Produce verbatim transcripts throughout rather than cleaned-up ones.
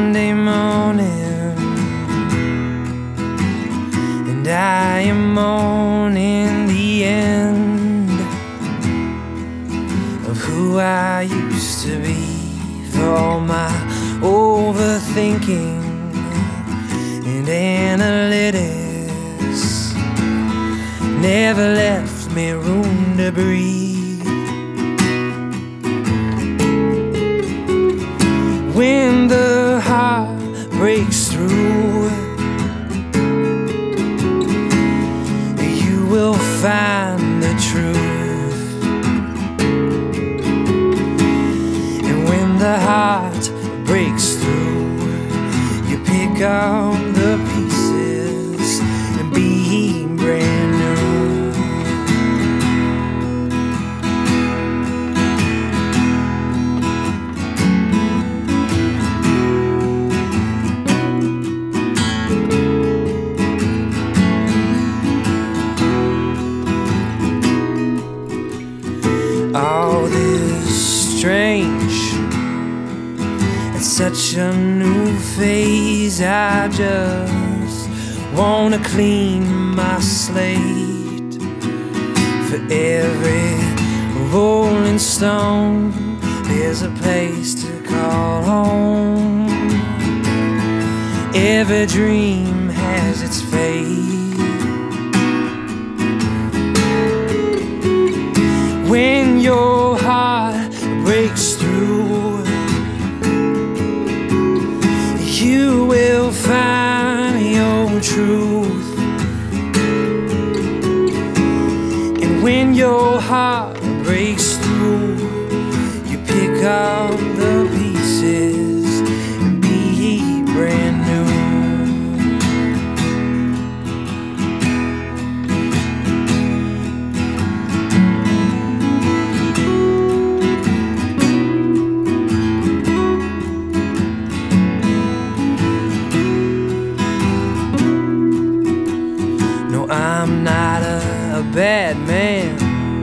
Sunday morning, and I am mourning the end of who I used to be. For all my overthinking and analytics never left me room to breathe. When the heart breaks through, you will find the truth. And when the heart breaks through, you pick up the pieces and be brand new. All this strange, it's such a new phase. I just wanna clean my slate. For every rolling stone, there's a place to call home. Every dream has its fate. When your heart breaks through, you will find your truth. And when your heart breaks through, you pick up the pieces and be brand new. I'm not a, a bad man,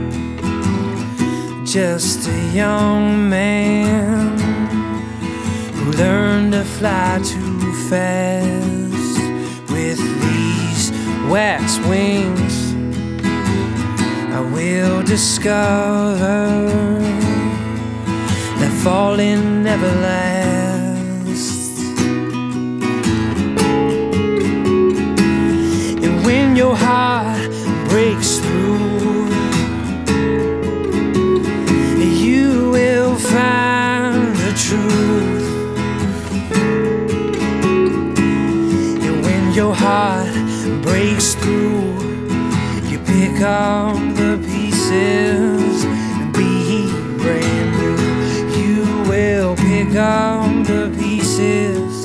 just a young man who learned to fly too fast with these wax wings. I will discover that falling never lasts. And when your heart breaks through, you will find the truth. And when your heart breaks through, you pick up the pieces and be brand new. You will pick up the pieces